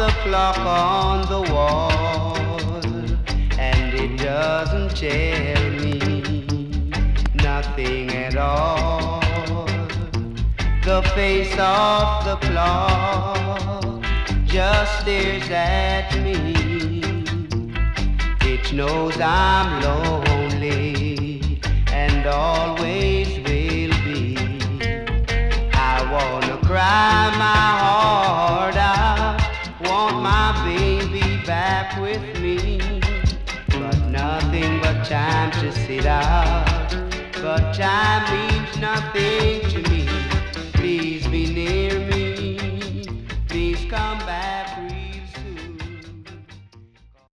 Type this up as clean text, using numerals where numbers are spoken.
the clock on the wall, and it doesn't tell me nothing at all. The face of the clock just stares at me. It knows I'm lonely and always will be. I wanna cry my heart out, want my baby back with me, but nothing but time to sit out. But time means nothing to me. Please be near me, please come back.